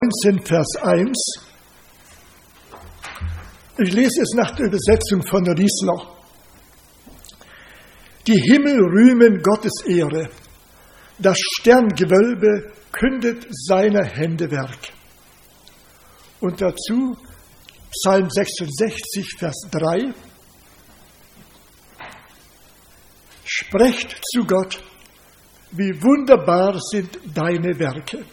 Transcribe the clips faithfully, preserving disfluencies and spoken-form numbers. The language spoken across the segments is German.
neunzehn, Vers eins. Ich lese es nach der Übersetzung von Riesler. Die Himmel rühmen Gottes Ehre, das Sterngewölbe kündet seiner Hände Werk. Und dazu Psalm sechsundsechzig, Vers drei. Sprecht zu Gott, wie wunderbar sind deine Werke.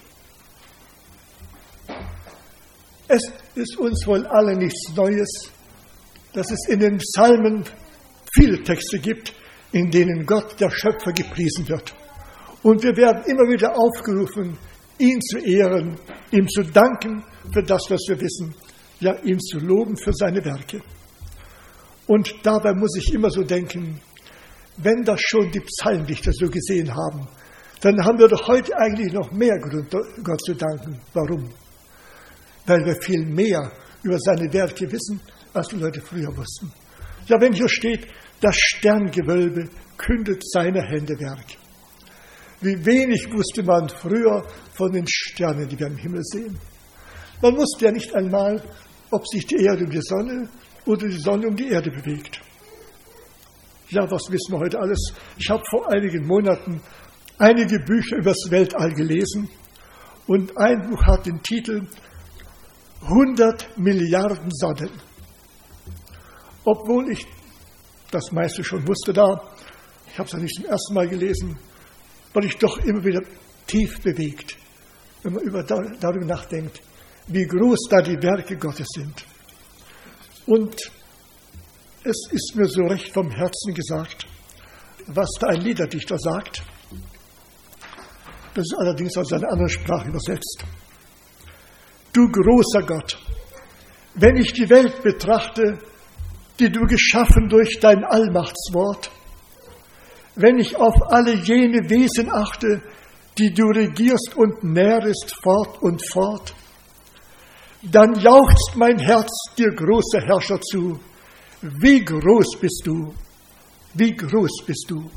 Es ist uns wohl alle nichts Neues, dass es in den Psalmen viele Texte gibt, in denen Gott, der Schöpfer, gepriesen wird. Und wir werden immer wieder aufgerufen, ihn zu ehren, ihm zu danken für das, was wir wissen, ja, ihn zu loben für seine Werke. Und dabei muss ich immer so denken, wenn das schon die Psalmdichter so gesehen haben, dann haben wir doch heute eigentlich noch mehr Grund, Gott zu danken. Warum? Weil wir viel mehr über seine Werke wissen, als die Leute früher wussten. Ja, wenn hier steht, das Sterngewölbe kündet seine Hände Werk. Wie wenig wusste man früher von den Sternen, die wir im Himmel sehen. Man wusste ja nicht einmal, ob sich die Erde um die Sonne oder die Sonne um die Erde bewegt. Ja, was wissen wir heute alles? Ich habe vor einigen Monaten einige Bücher über das Weltall gelesen und ein Buch hat den Titel hundert Milliarden Sonnen. Obwohl ich das meiste schon wusste da, ich habe es ja nicht zum ersten Mal gelesen, weil ich doch immer wieder tief bewegt, wenn man über, darüber nachdenkt, wie groß da die Werke Gottes sind. Und es ist mir so recht vom Herzen gesagt, was da ein Liederdichter sagt. Das ist allerdings aus einer anderen Sprache übersetzt. Du großer Gott, wenn ich die Welt betrachte, die du geschaffen durch dein Allmachtswort, wenn ich auf alle jene Wesen achte, die du regierst und nährest fort und fort, dann jauchzt mein Herz dir, großer Herrscher, zu. Wie groß bist du, wie groß bist du.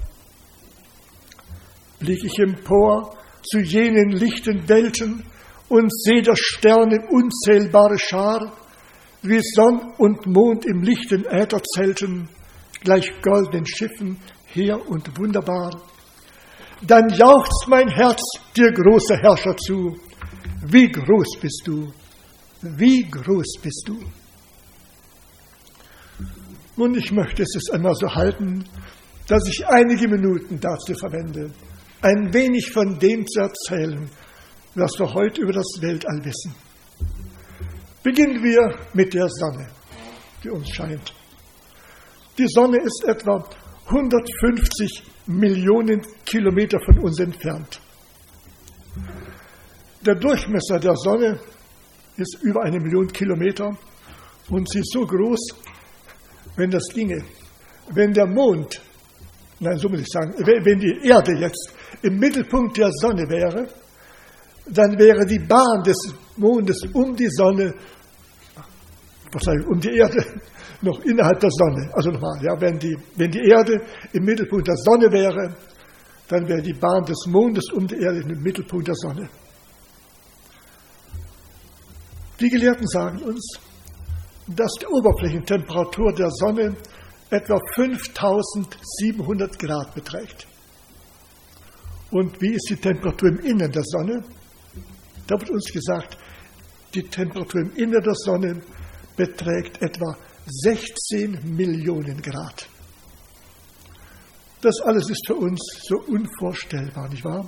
Blick ich empor zu jenen lichten Welten und seh der Sterne unzählbare Schar, wie Sonn und Mond im lichten Äther zelten, gleich goldenen Schiffen hehr und wunderbar. Dann jauchzt mein Herz dir, großer Herrscher, zu. Wie groß bist du, wie groß bist du. Nun, ich möchte es jetzt einmal so halten, dass ich einige Minuten dazu verwende, ein wenig von dem zu erzählen, was wir heute über das Weltall wissen. Beginnen wir mit der Sonne, die uns scheint. Die Sonne ist etwa hundertfünfzig Millionen Kilometer von uns entfernt. Der Durchmesser der Sonne ist über eine Million Kilometer und sie ist so groß, wenn das ginge, wenn der Mond, nein, so muss ich sagen, wenn die Erde jetzt im Mittelpunkt der Sonne wäre, dann wäre die Bahn des Mondes um die Sonne, was sage ich, um die Erde, noch innerhalb der Sonne. Also nochmal, ja, wenn die, wenn die Erde im Mittelpunkt der Sonne wäre, dann wäre die Bahn des Mondes um die Erde im Mittelpunkt der Sonne. Die Gelehrten sagen uns, dass die Oberflächentemperatur der Sonne etwa fünftausendsiebenhundert Grad beträgt. Und wie ist die Temperatur im Innern der Sonne? Da wird uns gesagt, die Temperatur im Innern der Sonne beträgt etwa sechzehn Millionen Grad. Das alles ist für uns so unvorstellbar, nicht wahr?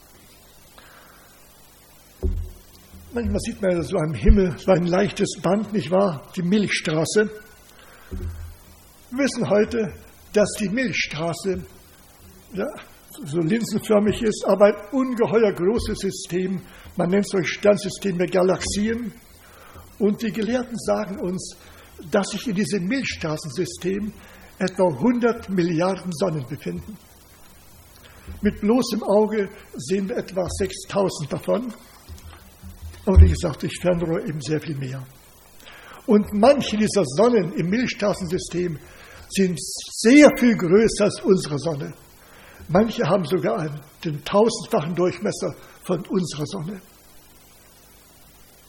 Manchmal sieht man ja so am Himmel so ein leichtes Band, nicht wahr? Die Milchstraße. Wir wissen heute, dass die Milchstraße ja, so linsenförmig ist, aber ein ungeheuer großes System. Man nennt es solche Sternsysteme Galaxien. Und die Gelehrten sagen uns, dass sich in diesem Milchstraßensystem etwa hundert Milliarden Sonnen befinden. Mit bloßem Auge sehen wir etwa sechstausend davon. Aber wie gesagt, durch Fernrohr eben sehr viel mehr. Und manche dieser Sonnen im Milchstraßensystem sind sehr viel größer als unsere Sonne. Manche haben sogar einen, den tausendfachen Durchmesser von unserer Sonne.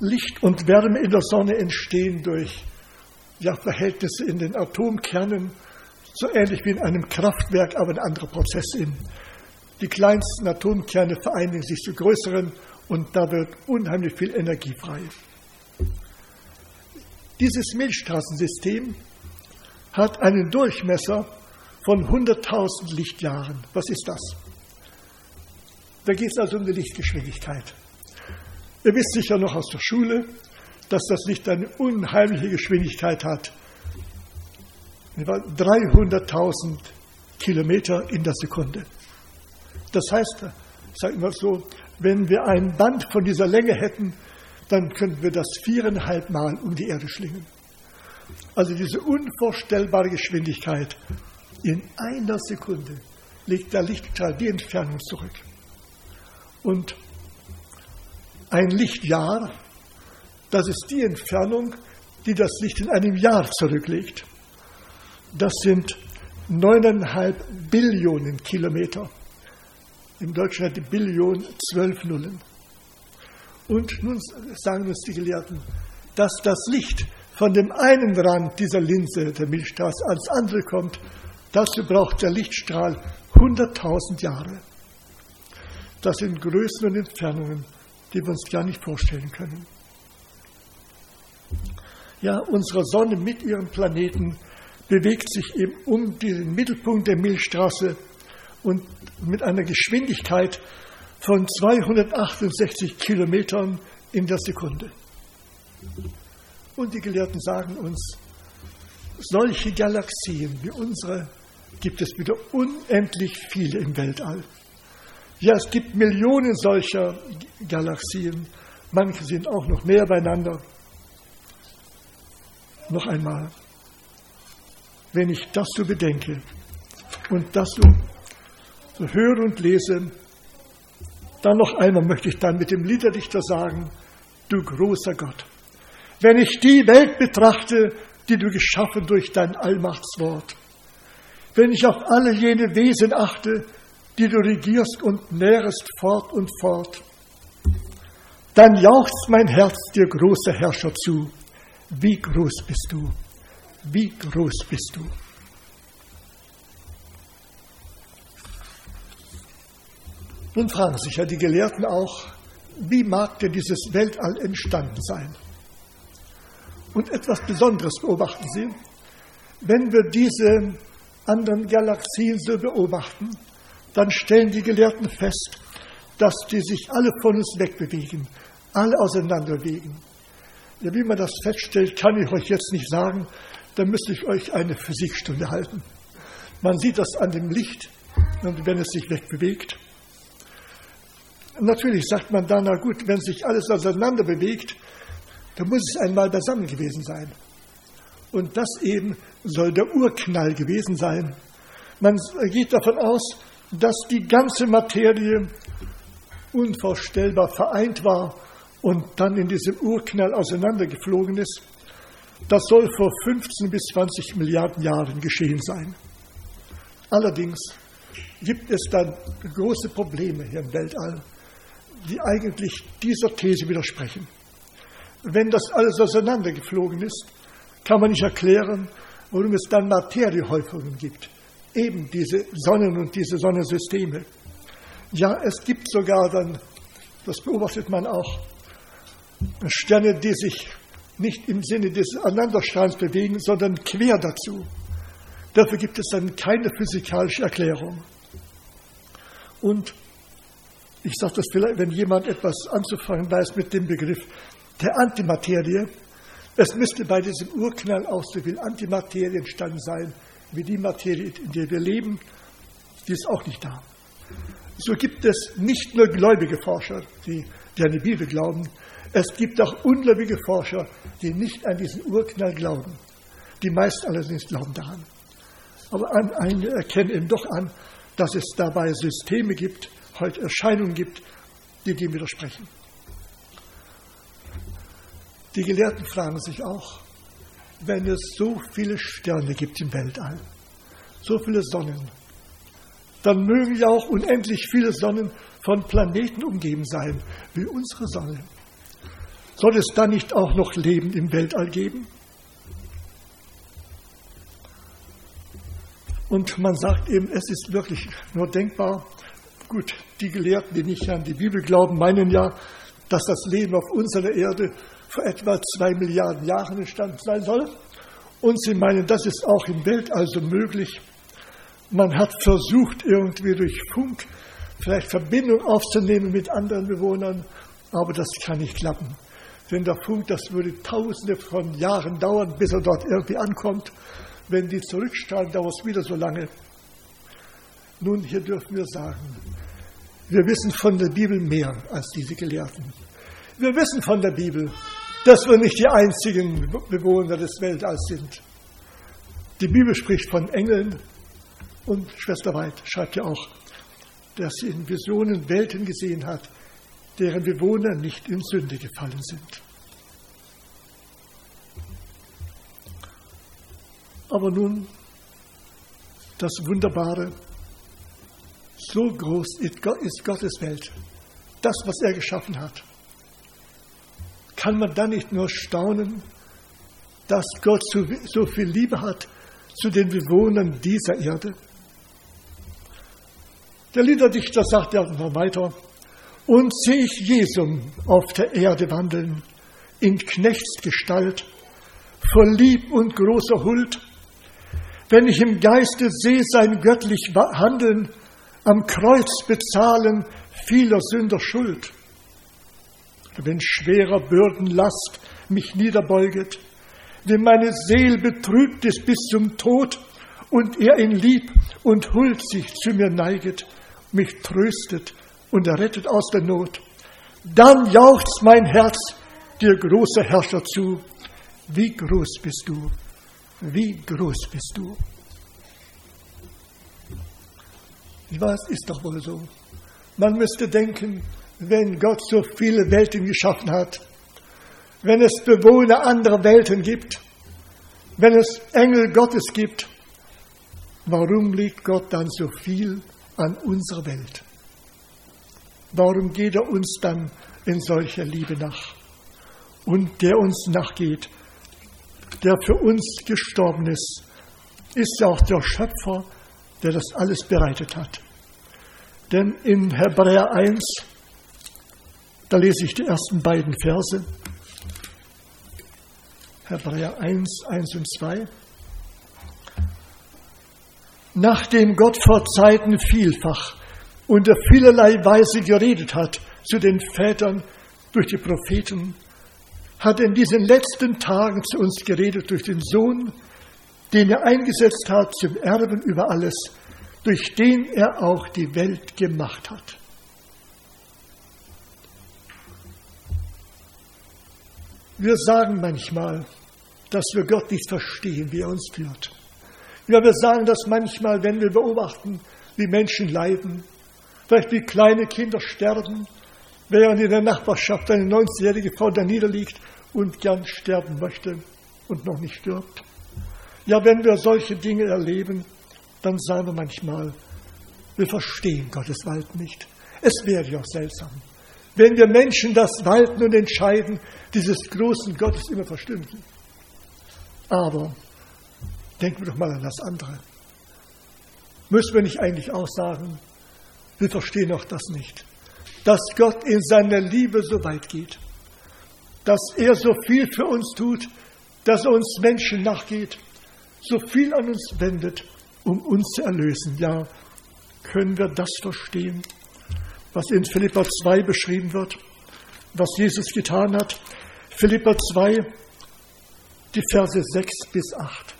Licht und Wärme in der Sonne entstehen durch ja, Verhältnisse in den Atomkernen, so ähnlich wie in einem Kraftwerk, aber ein anderer Prozess eben. Die kleinsten Atomkerne vereinigen sich zu größeren und da wird unheimlich viel Energie frei. Dieses Milchstraßensystem hat einen Durchmesser von hunderttausend Lichtjahren. Was ist das? Da geht es also um die Lichtgeschwindigkeit. Ihr wisst sicher noch aus der Schule, dass das Licht eine unheimliche Geschwindigkeit hat. dreihunderttausend Kilometer in der Sekunde. Das heißt, sagen wir so, wenn wir ein Band von dieser Länge hätten, dann könnten wir das viereinhalb Mal um die Erde schlingen. Also diese unvorstellbare Geschwindigkeit. In einer Sekunde legt der Lichtstrahl die Entfernung zurück. Und ein Lichtjahr, das ist die Entfernung, die das Licht in einem Jahr zurücklegt. Das sind neuneinhalb Billionen Kilometer. Im Deutschen hat die Billion zwölf Nullen. Und nun sagen uns die Gelehrten, dass das Licht von dem einen Rand dieser Linse, der Milchstraße, ans andere kommt, dazu braucht der Lichtstrahl hunderttausend Jahre. Das sind Größen und Entfernungen, die wir uns gar nicht vorstellen können. Ja, unsere Sonne mit ihrem Planeten bewegt sich eben um den Mittelpunkt der Milchstraße und mit einer Geschwindigkeit von zweihundertachtundsechzig Kilometern in der Sekunde. Und die Gelehrten sagen uns, solche Galaxien wie unsere gibt es wieder unendlich viele im Weltall. Ja, es gibt Millionen solcher Galaxien, manche sind auch noch näher beieinander. Noch einmal, wenn ich das so bedenke und das so, so höre und lese, dann noch einmal möchte ich dann mit dem Liederdichter sagen, du großer Gott, wenn ich die Welt betrachte, die du geschaffen durch dein Allmachtswort, wenn ich auf alle jene Wesen achte, die du regierst und nährest fort und fort, dann jauchzt mein Herz dir, großer Herrscher, zu. Wie groß bist du? Wie groß bist du? Nun fragen sich ja die Gelehrten auch, wie mag denn dieses Weltall entstanden sein? Und etwas Besonderes beobachten Sie, wenn wir diese anderen Galaxien so beobachten, dann stellen die Gelehrten fest, dass die sich alle von uns wegbewegen, alle auseinanderbewegen. Ja, wie man das feststellt, kann ich euch jetzt nicht sagen, da müsste ich euch eine Physikstunde halten. Man sieht das an dem Licht, und wenn es sich wegbewegt. Natürlich sagt man dann, na gut, wenn sich alles auseinander bewegt, dann muss es einmal beisammen gewesen sein. Und das eben soll der Urknall gewesen sein. Man geht davon aus, dass die ganze Materie unvorstellbar vereint war und dann in diesem Urknall auseinandergeflogen ist. Das soll vor fünfzehn bis zwanzig Milliarden Jahren geschehen sein. Allerdings gibt es dann große Probleme hier im Weltall, die eigentlich dieser These widersprechen. Wenn das alles auseinandergeflogen ist, kann man nicht erklären, warum es dann Materiehäufungen gibt. Eben diese Sonnen und diese Sonnensysteme. Ja, es gibt sogar dann, das beobachtet man auch, Sterne, die sich nicht im Sinne des Aneinanderstrahlens bewegen, sondern quer dazu. Dafür gibt es dann keine physikalische Erklärung. Und ich sage das vielleicht, wenn jemand etwas anzufangen weiß mit dem Begriff der Antimaterie, es müsste bei diesem Urknall auch so viel Antimaterie entstanden sein, wie die Materie, in der wir leben, die ist auch nicht da. So gibt es nicht nur gläubige Forscher, die, die an die Bibel glauben, es gibt auch ungläubige Forscher, die nicht an diesen Urknall glauben. Die meisten allerdings glauben daran. Aber einige erkennen eben doch an, dass es dabei Systeme gibt, heute Erscheinungen gibt, die dem widersprechen. Die Gelehrten fragen sich auch, wenn es so viele Sterne gibt im Weltall, so viele Sonnen, dann mögen ja auch unendlich viele Sonnen von Planeten umgeben sein, wie unsere Sonne. Soll es dann nicht auch noch Leben im Weltall geben? Und man sagt eben, es ist wirklich nur denkbar. Gut, die Gelehrten, die nicht an die Bibel glauben, meinen ja, dass das Leben auf unserer Erde vor etwa zwei Milliarden Jahren entstanden sein soll. Und sie meinen, das ist auch im Weltall so möglich. Man hat versucht, irgendwie durch Funk vielleicht Verbindung aufzunehmen mit anderen Bewohnern, aber das kann nicht klappen. Denn der Funk, das würde tausende von Jahren dauern, bis er dort irgendwie ankommt. Wenn die zurückstrahlen, dauert es wieder so lange. Nun, hier dürfen wir sagen, wir wissen von der Bibel mehr als diese Gelehrten. Wir wissen von der Bibel, dass wir nicht die einzigen Bewohner des Weltalls sind. Die Bibel spricht von Engeln und Schwester Weid schreibt ja auch, dass sie in Visionen Welten gesehen hat, deren Bewohner nicht in Sünde gefallen sind. Aber nun, das Wunderbare, so groß ist Gottes Welt, das, was er geschaffen hat. Kann man dann nicht nur staunen, dass Gott so, so viel Liebe hat zu den Bewohnern dieser Erde? Der Liederdichter sagt ja noch weiter, und sehe ich Jesum auf der Erde wandeln, in Knechtsgestalt, voll Lieb und großer Huld, wenn ich im Geiste sehe sein göttlich Handeln, am Kreuz bezahlen vieler Sünder Schuld. Wenn schwerer Bürdenlast mich niederbeuget, wenn meine Seel betrübt ist bis zum Tod und er in Lieb und Huld sich zu mir neiget, mich tröstet und errettet aus der Not, dann jauchzt mein Herz dir, großer Herrscher, zu. Wie groß bist du, wie groß bist du. Ich weiß, ist doch wohl so. Man müsste denken, wenn Gott so viele Welten geschaffen hat, wenn es Bewohner anderer Welten gibt, wenn es Engel Gottes gibt, warum liegt Gott dann so viel an unserer Welt? Warum geht er uns dann in solcher Liebe nach? Und der uns nachgeht, der für uns gestorben ist, ist ja auch der Schöpfer, der das alles bereitet hat. Denn in Hebräer eins, da lese ich die ersten beiden Verse. Hebräer eins, eins und zwei. Nachdem Gott vor Zeiten vielfach und auf vielerlei Weise geredet hat zu den Vätern durch die Propheten, hat er in diesen letzten Tagen zu uns geredet durch den Sohn, den er eingesetzt hat zum Erben über alles, durch den er auch die Welt gemacht hat. Wir sagen manchmal, dass wir Gott nicht verstehen, wie er uns führt. Ja, wir sagen das manchmal, wenn wir beobachten, wie Menschen leiden, vielleicht wie kleine Kinder sterben, während in der Nachbarschaft eine neunzigjährige Frau da niederliegt und gern sterben möchte und noch nicht stirbt. Ja, wenn wir solche Dinge erleben, dann sagen wir manchmal, wir verstehen Gottes Walten nicht. Es wäre ja auch seltsam, wenn wir Menschen das Walten und Entscheiden dieses großen Gottes immer verstünden. Aber denken wir doch mal an das andere. Müssen wir nicht eigentlich auch sagen, wir verstehen auch das nicht, dass Gott in seiner Liebe so weit geht, dass er so viel für uns tut, dass er uns Menschen nachgeht, so viel an uns wendet, um uns zu erlösen. Ja, können wir das verstehen, was in Philipper zwei beschrieben wird, was Jesus getan hat? Philipper zwei, die Verse sechs bis acht.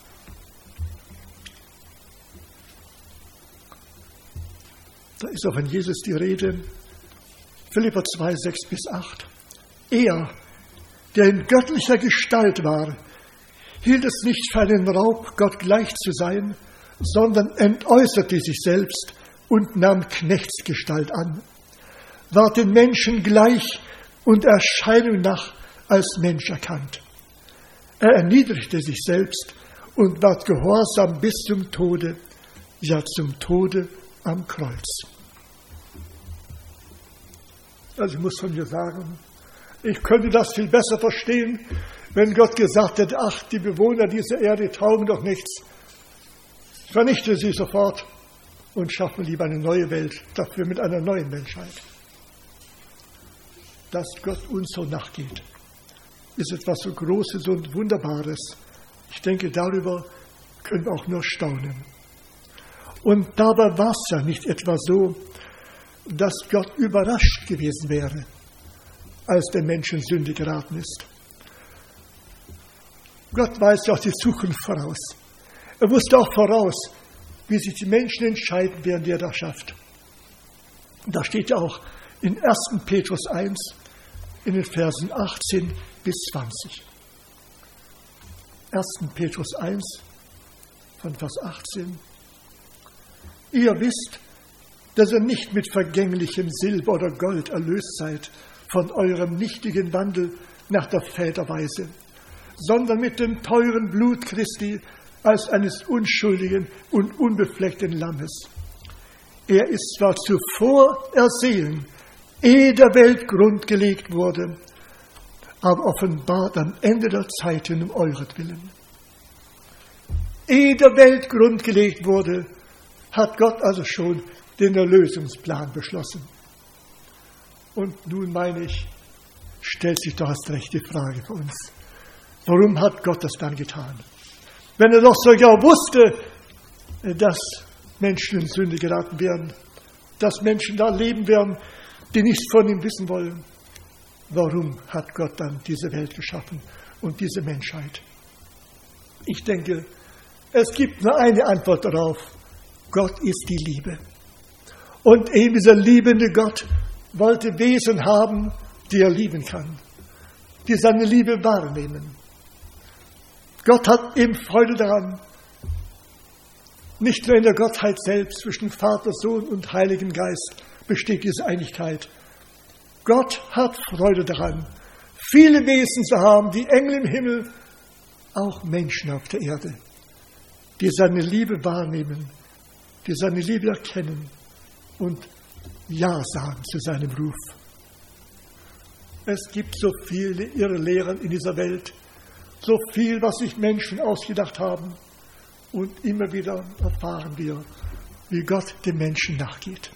Da ist auch von Jesus die Rede. Philipper zwei, sechs bis acht. Er, der in göttlicher Gestalt war, hielt es nicht für einen Raub, Gott gleich zu sein, sondern entäußerte sich selbst und nahm Knechtsgestalt an, ward den Menschen gleich und Erscheinung nach als Mensch erkannt. Er erniedrigte sich selbst und ward gehorsam bis zum Tode, ja zum Tode am Kreuz. Also ich muss von mir sagen, Ich könnte das viel besser verstehen, wenn Gott gesagt hätte, ach, die Bewohner dieser Erde taugen doch nichts. Vernichte sie sofort und schaffe lieber eine neue Welt, dafür mit einer neuen Menschheit. Dass Gott uns so nachgeht, ist etwas so Großes und Wunderbares. Ich denke, darüber können wir auch nur staunen. Und dabei war es ja nicht etwa so, dass Gott überrascht gewesen wäre, als der Mensch in Sünde geraten ist. Gott weiß ja auch die Zukunft voraus. Er wusste auch voraus, wie sich die Menschen entscheiden werden, die er da schafft. Und da steht ja auch in ersten Petrus eins, in den Versen achtzehn bis zwanzig. ersten Petrus eins, von Vers achtzehn. Ihr wisst, dass ihr nicht mit vergänglichem Silber oder Gold erlöst seid von eurem nichtigen Wandel nach der Väterweise, sondern mit dem teuren Blut Christi als eines unschuldigen und unbefleckten Lammes. Er ist zwar zuvor ersehen, ehe der Welt Grund gelegt wurde, aber offenbart am Ende der Zeiten um euretwillen. Ehe der Welt Grund gelegt wurde, hat Gott also schon den Erlösungsplan beschlossen. Und nun meine ich, stellt sich doch erst recht die Frage für uns. Warum hat Gott das dann getan? Wenn er doch sogar wusste, dass Menschen in Sünde geraten werden, dass Menschen da leben werden, die nichts von ihm wissen wollen. Warum hat Gott dann diese Welt geschaffen und diese Menschheit? Ich denke, es gibt nur eine Antwort darauf. Gott ist die Liebe. Und eben dieser liebende Gott wollte Wesen haben, die er lieben kann, die seine Liebe wahrnehmen. Gott hat eben Freude daran, nicht nur in der Gottheit selbst, zwischen Vater, Sohn und Heiligen Geist besteht diese Einigkeit. Gott hat Freude daran, viele Wesen zu haben, wie Engel im Himmel, auch Menschen auf der Erde, die seine Liebe wahrnehmen, die seine Liebe erkennen und Ja sagen zu seinem Ruf. Es gibt so viele Irrlehren in dieser Welt, so viel, was sich Menschen ausgedacht haben, und immer wieder erfahren wir, wie Gott dem Menschen nachgeht.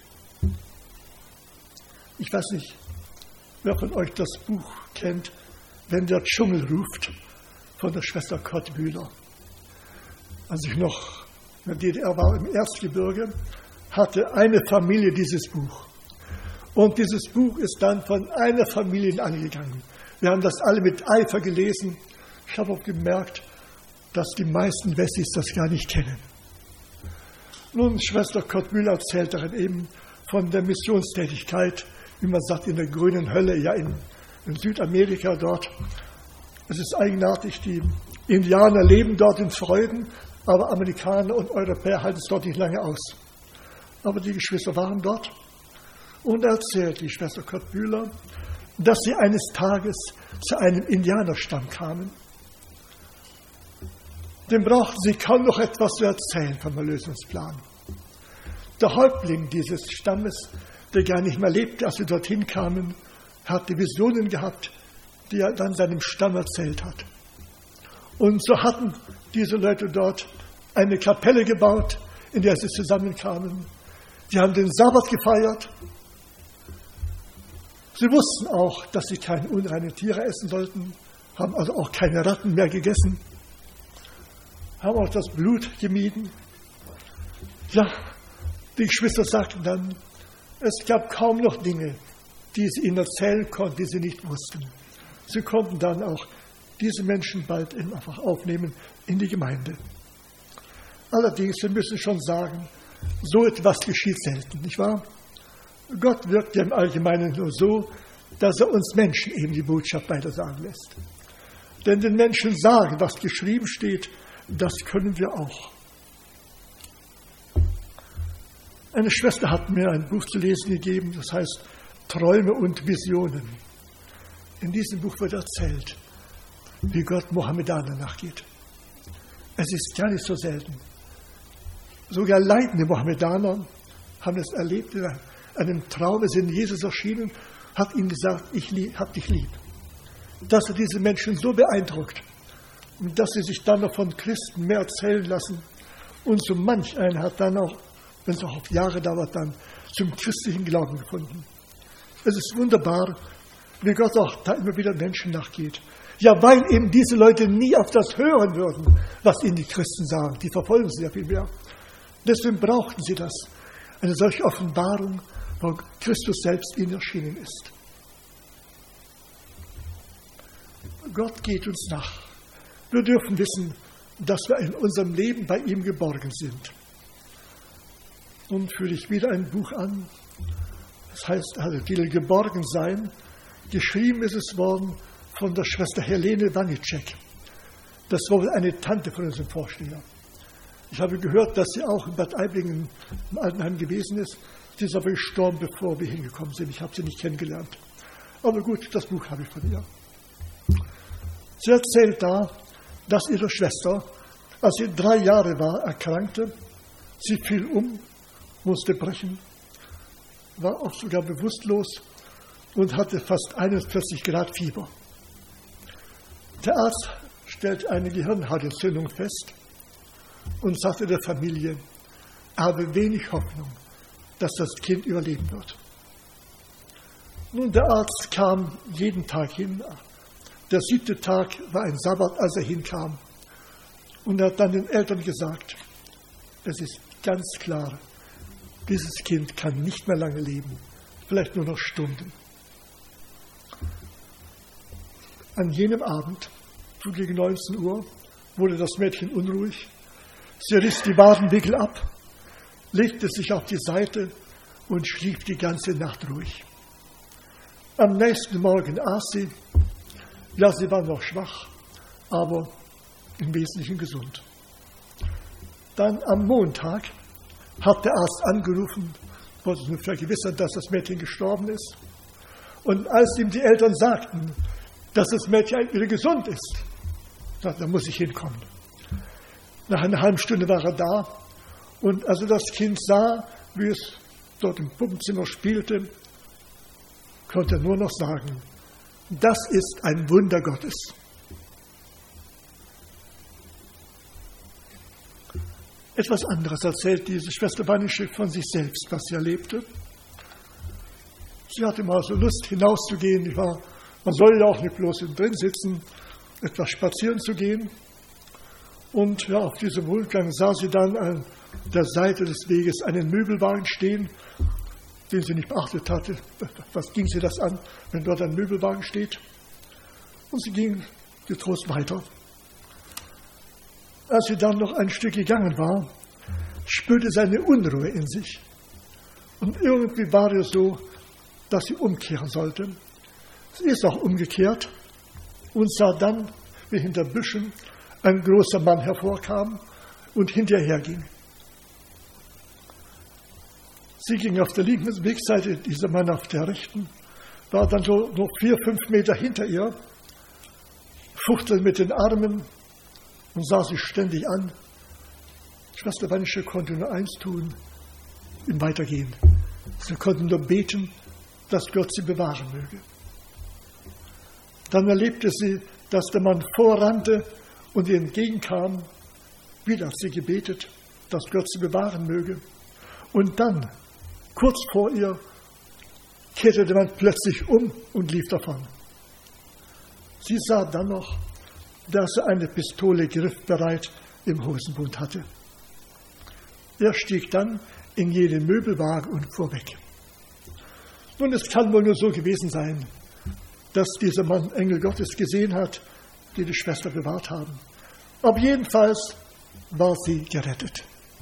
Ich weiß nicht, wer von euch das Buch kennt, Wenn der Dschungel ruft, von der Schwester Kurt Bühler. Als ich noch in der D D R war, im Erzgebirge, hatte eine Familie dieses Buch. Und dieses Buch ist dann von einer Familie in angegangen. Wir haben das alle mit Eifer gelesen. Ich habe auch gemerkt, dass die meisten Wessis das gar nicht kennen. Nun, Schwester Kurt Bühler erzählt darin eben von der Missionstätigkeit, wie man sagt, in der grünen Hölle, ja in, in Südamerika dort. Es ist eigenartig, die Indianer leben dort in Freuden, aber Amerikaner und Europäer halten es dort nicht lange aus. Aber die Geschwister waren dort und erzählt die Schwester Kurt Bühler, dass sie eines Tages zu einem Indianerstamm kamen. Dem brauchten sie kaum noch etwas zu erzählen vom Erlösungsplan. Der Häuptling dieses Stammes, der gar nicht mehr lebte, als sie dorthin kamen, hatte Visionen gehabt, die er dann seinem Stamm erzählt hat. Und so hatten diese Leute dort eine Kapelle gebaut, in der sie zusammenkamen. Sie haben den Sabbat gefeiert. Sie wussten auch, dass sie keine unreinen Tiere essen sollten, haben also auch keine Ratten mehr gegessen, haben auch das Blut gemieden. Ja, die Geschwister sagten dann, es gab kaum noch Dinge, die sie ihnen erzählen konnten, die sie nicht wussten. Sie konnten dann auch diese Menschen bald einfach aufnehmen in die Gemeinde. Allerdings, wir müssen schon sagen, so etwas geschieht selten, nicht wahr? Gott wirkt ja im Allgemeinen nur so, dass er uns Menschen eben die Botschaft weitersagen lässt. Denn den Menschen sagen, was geschrieben steht, das können wir auch. Eine Schwester hat mir ein Buch zu lesen gegeben, das heißt Träume und Visionen. In diesem Buch wird erzählt, wie Gott Mohammedaner nachgeht. Es ist gar nicht so selten. Sogar leidende Mohammedaner haben es erlebt in einem Traum. Es ist Jesus erschienen, hat ihnen gesagt, ich habe dich lieb. dass er diese Menschen so beeindruckt und dass sie sich dann noch von Christen mehr erzählen lassen. Und so manch einer hat dann auch, wenn es auch auf Jahre dauert, dann zum christlichen Glauben gefunden. Es ist wunderbar, wie Gott auch da immer wieder Menschen nachgeht. Ja, weil eben diese Leute nie auf das hören würden, was ihnen die Christen sagen. Die verfolgen sie ja viel mehr. Deswegen brauchten sie das. Eine solche Offenbarung, wo Christus selbst ihnen erschienen ist. Gott geht uns nach. Wir dürfen wissen, dass wir in unserem Leben bei ihm geborgen sind. Nun führe ich wieder ein Buch an. Das heißt, also Titel Geborgen sein. Geschrieben ist es worden von der Schwester Helene Wanicek. Das war wohl eine Tante von unserem Vorsteher. Ich habe gehört, dass sie auch in Bad Aiblingen im Altenheim gewesen ist. Sie ist aber gestorben, bevor wir hingekommen sind. Ich habe sie nicht kennengelernt. Aber gut, das Buch habe ich von ihr. Sie erzählt da, dass ihre Schwester, als sie drei Jahre war, erkrankte. Sie fiel um, musste brechen, war auch sogar bewusstlos und hatte fast einundvierzig Grad Fieber. Der Arzt stellte eine Gehirnhautentzündung fest und sagte der Familie, er habe wenig Hoffnung, dass das Kind überleben wird. Nun, der Arzt kam jeden Tag hin. Der siebte Tag war ein Sabbat, als er hinkam. Und er hat dann den Eltern gesagt, es ist ganz klar, dieses Kind kann nicht mehr lange leben, vielleicht nur noch Stunden. An jenem Abend, so gegen neunzehn Uhr, wurde das Mädchen unruhig. Sie riss die Wadenwickel ab, legte sich auf die Seite und schlief die ganze Nacht ruhig. Am nächsten Morgen aß sie. Ja, sie war noch schwach, aber im Wesentlichen gesund. Dann am Montag hat der Arzt angerufen, wollte sich nur vergewissern, dass das Mädchen gestorben ist. Und als ihm die Eltern sagten, dass das Mädchen wieder gesund ist, da muss ich hinkommen. Nach einer halben Stunde war er da und als er das Kind sah, wie es dort im Puppenzimmer spielte, konnte er nur noch sagen, das ist ein Wunder Gottes. Etwas anderes erzählt diese Schwester Wanicek von sich selbst, was sie erlebte. Sie hatte mal so Lust, hinauszugehen. Ich war, man soll ja auch nicht bloß drin sitzen, etwas spazieren zu gehen. Und ja, auf diesem Rundgang sah sie dann an der Seite des Weges einen Möbelwagen stehen, den sie nicht beachtet hatte. Was ging sie das an, wenn dort ein Möbelwagen steht? Und sie ging getrost weiter. Als sie dann noch ein Stück gegangen war, spürte sie eine Unruhe in sich. Und irgendwie war es so, dass sie umkehren sollte. Sie ist auch umgekehrt und sah dann, wie hinter Büschen ein großer Mann hervorkam und hinterher ging. Sie ging auf der linken Wegseite, dieser Mann auf der rechten, war dann so noch vier, fünf Meter hinter ihr, fuchtelte mit den Armen und sah sie ständig an. Schwester Wanicek konnte nur eins tun, ihm weitergehen. Sie konnten nur beten, dass Gott sie bewahren möge. Dann erlebte sie, dass der Mann vorrannte und ihr entgegenkam. Wieder hat sie gebetet, dass Gott sie bewahren möge. Und dann, kurz vor ihr, kehrte der Mann plötzlich um und lief davon. Sie sah dann noch, dass er eine Pistole griffbereit im Hosenbund hatte. Er stieg dann in jenen Möbelwagen und fuhr weg. Nun, es kann wohl nur so gewesen sein, dass dieser Mann Engel Gottes gesehen hat, die die Schwester bewahrt haben. Aber jedenfalls war sie gerettet.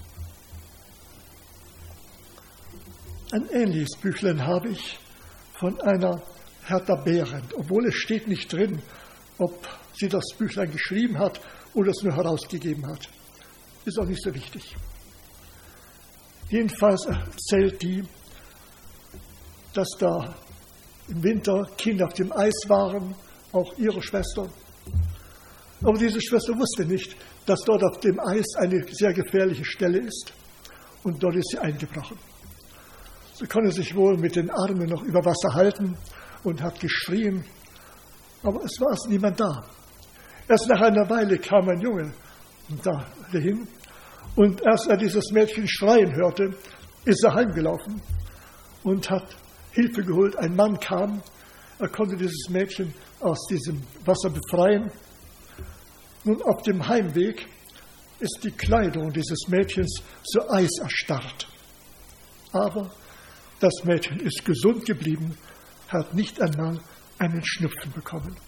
Ein ähnliches Büchlein habe ich von einer Hertha Behrendt, obwohl es steht nicht drin, ob sie das Büchlein geschrieben hat oder es nur herausgegeben hat. Ist auch nicht so wichtig. Jedenfalls erzählt die, dass da im Winter Kinder auf dem Eis waren, auch ihre Schwester. Aber diese Schwester wusste nicht, dass dort auf dem Eis eine sehr gefährliche Stelle ist. Und dort ist sie eingebrochen. Sie konnte sich wohl mit den Armen noch über Wasser halten und hat geschrien. Aber es war erst niemand da. Erst nach einer Weile kam ein Junge dahin und erst er dieses Mädchen schreien hörte, ist er heimgelaufen und hat Hilfe geholt. Ein Mann kam, er konnte dieses Mädchen aus diesem Wasser befreien. Nun, auf dem Heimweg ist die Kleidung dieses Mädchens zu Eis erstarrt. Aber das Mädchen ist gesund geblieben, hat nicht einmal einen Schnupfen bekommen.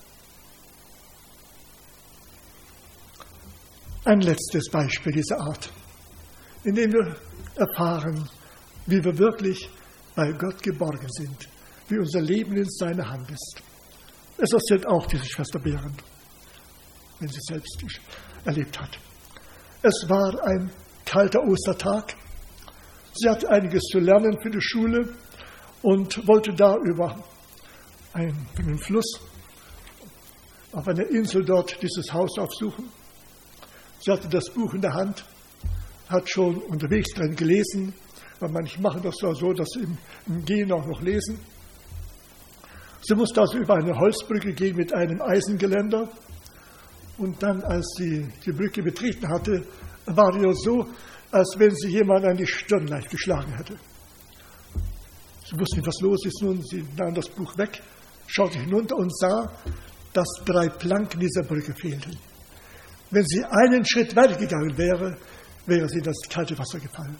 Ein letztes Beispiel dieser Art, in dem wir erfahren, wie wir wirklich bei Gott geborgen sind, wie unser Leben in seiner Hand ist. Es erzählt auch diese Schwester Behrend, wenn sie selbst erlebt hat. Es war ein kalter Ostertag. Sie hatte einiges zu lernen für die Schule und wollte da über einen, einen Fluss auf einer Insel dort dieses Haus aufsuchen. Sie hatte das Buch in der Hand, hat schon unterwegs drin gelesen, weil manche machen das so, dass sie im, im Gehen auch noch lesen. Sie musste also über eine Holzbrücke gehen mit einem Eisengeländer. Und dann, als sie die Brücke betreten hatte, war es ihr so, als wenn sie jemand an die Stirn leicht geschlagen hätte. Sie wusste nicht, was los ist. Nun, sie nahm das Buch weg, schaute hinunter und sah, dass drei Planken dieser Brücke fehlten. Wenn sie einen Schritt weitergegangen wäre, wäre sie in das kalte Wasser gefallen.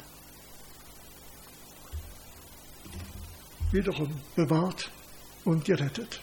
Wiederum bewahrt und gerettet.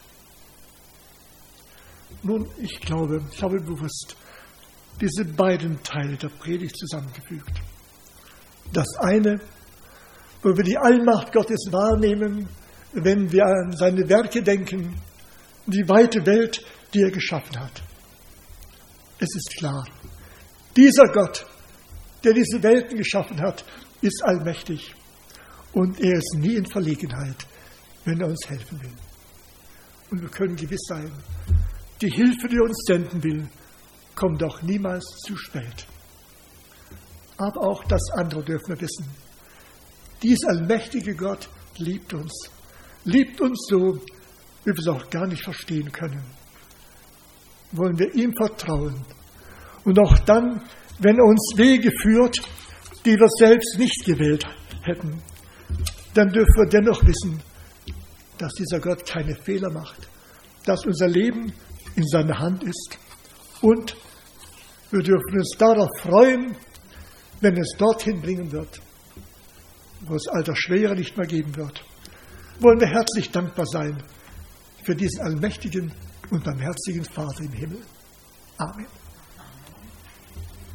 Nun, ich glaube, ich habe bewusst diese beiden Teile der Predigt zusammengefügt. Das eine, wo wir die Allmacht Gottes wahrnehmen, wenn wir an seine Werke denken, die weite Welt, die er geschaffen hat. Es ist klar, dieser Gott, der diese Welten geschaffen hat, ist allmächtig und er ist nie in Verlegenheit, wenn er uns helfen will. Und wir können gewiss sein, die Hilfe, die er uns senden will, kommt auch niemals zu spät. Aber auch das andere dürfen wir wissen. Dieser allmächtige Gott liebt uns. Liebt uns so, wie wir es auch gar nicht verstehen können. Wollen wir ihm vertrauen. Und auch dann, wenn er uns Wege führt, die wir selbst nicht gewählt hätten, dann dürfen wir dennoch wissen, dass dieser Gott keine Fehler macht, dass unser Leben in seiner Hand ist und wir dürfen uns darauf freuen, wenn es dorthin bringen wird, wo es all das Schwere nicht mehr geben wird. Wollen wir herzlich dankbar sein für diesen allmächtigen und barmherzigen Vater im Himmel. Amen.